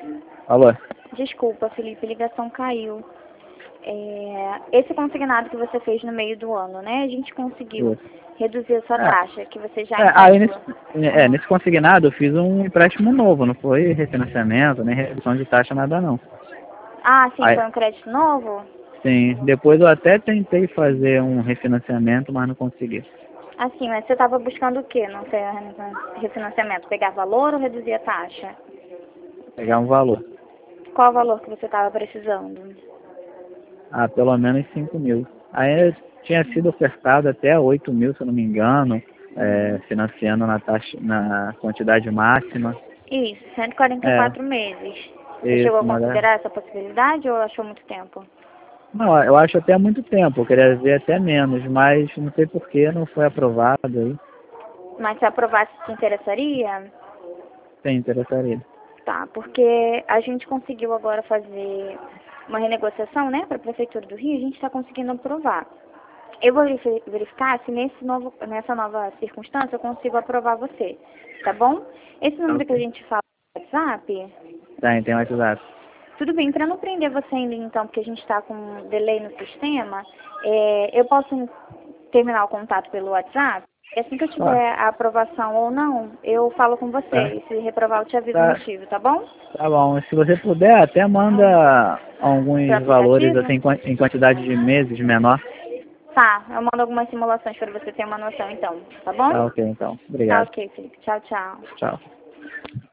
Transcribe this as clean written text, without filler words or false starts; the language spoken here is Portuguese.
Alô? Desculpa, Felipe, a ligação caiu. Esse consignado que você fez no meio do ano, né? A gente conseguiu Isso. reduzir a sua É. taxa, que você já Aí encaixou. nesse consignado eu fiz um empréstimo novo, não foi refinanciamento, nem redução de taxa, nada não. Ah, sim, Aí, foi um crédito novo? sim, depois eu até tentei fazer um refinanciamento, mas não consegui. Assim, mas você estava buscando o quê no seu refinanciamento? Pegar valor ou reduzir a taxa? Pegar um valor. Qual o valor que você estava precisando? Pelo menos 5 mil. Aí tinha sido ofertado até 8 mil, se eu não me engano, financiando na taxa, na quantidade máxima. Isso, É, 144 meses. Você chegou isso, a considerar essa possibilidade ou achou muito tempo? Não, eu acho até muito tempo, eu queria ver até menos, mas não sei por que não foi aprovado aí. Mas se aprovasse, te interessaria? Sim, interessaria. Tá, porque a gente conseguiu agora fazer uma renegociação, né, para a Prefeitura do Rio, a gente está conseguindo aprovar. Eu vou verificar se nessa nova circunstância eu consigo aprovar você, tá bom? Esse número que a Ok. gente fala no WhatsApp, Tem WhatsApp. tudo bem, para não prender você ainda então, porque a gente está com um delay no sistema, eu posso terminar o contato pelo WhatsApp? E assim que eu Ó, tiver a aprovação ou não, eu falo com você. tá, E se reprovar, eu te aviso o tá, motivo, tá bom? tá bom. Se você puder, até manda Pro alguns valores aplicativo? assim em quantidade de meses menor. Tá, eu mando algumas simulações para você ter uma noção então, tá bom? Tá ok, então. Tá Obrigado. ok, Felipe. Tchau, tchau. Tchau.